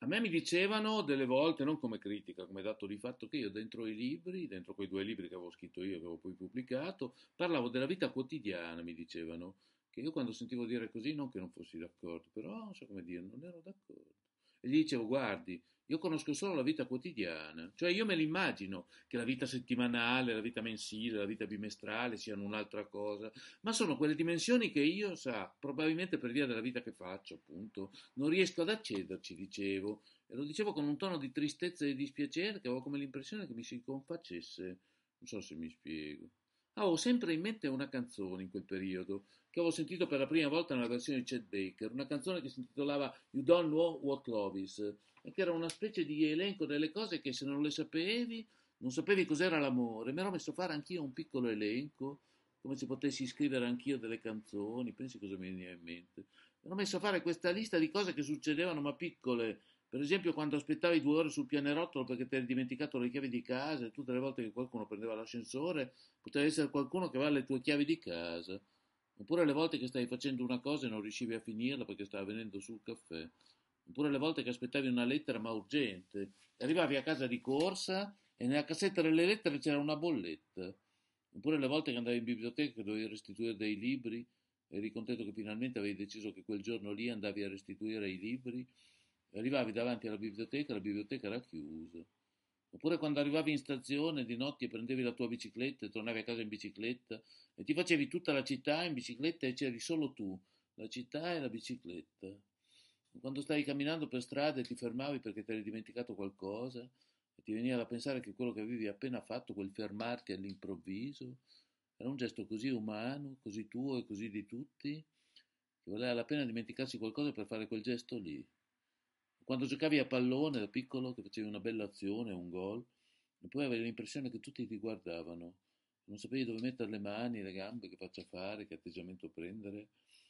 A me mi dicevano delle volte, non come critica, come dato di fatto, che io dentro i libri, dentro quei due libri che avevo scritto io, che avevo poi pubblicato, parlavo della vita quotidiana, mi dicevano, che io quando sentivo dire così, non che non fossi d'accordo, però non so come dire, non ero d'accordo. E gli dicevo, guardi, io conosco solo la vita quotidiana, cioè io me l'immagino che la vita settimanale, la vita mensile, la vita bimestrale siano un'altra cosa, ma sono quelle dimensioni che io, sa, probabilmente per via della vita che faccio, appunto, non riesco ad accederci, dicevo, e lo dicevo con un tono di tristezza e di dispiacere che avevo come l'impressione che mi si confacesse, non so se mi spiego. Avevo sempre in mente una canzone in quel periodo, che avevo sentito per la prima volta nella versione di Chet Baker, una canzone che si intitolava You Don't Know What Love Is, e che era una specie di elenco delle cose che se non le sapevi, non sapevi cos'era l'amore. Mi ero messo a fare anch'io un piccolo elenco, come se potessi scrivere anch'io delle canzoni, pensi cosa mi veniva in mente. Mi ero messo a fare questa lista di cose che succedevano, ma piccole. Per esempio, quando aspettavi 2 ore sul pianerottolo perché ti eri dimenticato le chiavi di casa, e tutte le volte che qualcuno prendeva l'ascensore, poteva essere qualcuno che aveva le tue chiavi di casa. Oppure le volte che stavi facendo una cosa e non riuscivi a finirla perché stava venendo sul caffè. Oppure le volte che aspettavi una lettera ma urgente. E arrivavi a casa di corsa e nella cassetta delle lettere c'era una bolletta. Oppure le volte che andavi in biblioteca e dovevi restituire dei libri, eri contento che finalmente avevi deciso che quel giorno lì andavi a restituire i libri, e arrivavi davanti alla biblioteca e la biblioteca era chiusa. Oppure quando arrivavi in stazione di notte e prendevi la tua bicicletta e tornavi a casa in bicicletta e ti facevi tutta la città in bicicletta e c'eri solo tu, la città e la bicicletta. Quando stavi camminando per strada e ti fermavi perché ti eri dimenticato qualcosa e ti veniva da pensare che quello che avevi appena fatto, quel fermarti all'improvviso, era un gesto così umano, così tuo e così di tutti, che valeva la pena dimenticarsi qualcosa per fare quel gesto lì. Quando giocavi a pallone da piccolo, che facevi una bella azione, un gol, e poi avevi l'impressione che tutti ti guardavano, non sapevi dove mettere le mani, le gambe, che faccia fare, che atteggiamento prendere,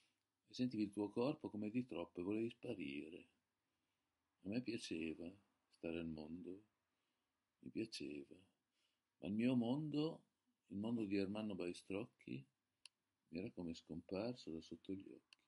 e sentivi il tuo corpo come di troppo e volevi sparire. A me piaceva stare al mondo, mi piaceva, ma il mio mondo, il mondo di Ermanno Baistrocchi, mi era come scomparso da sotto gli occhi.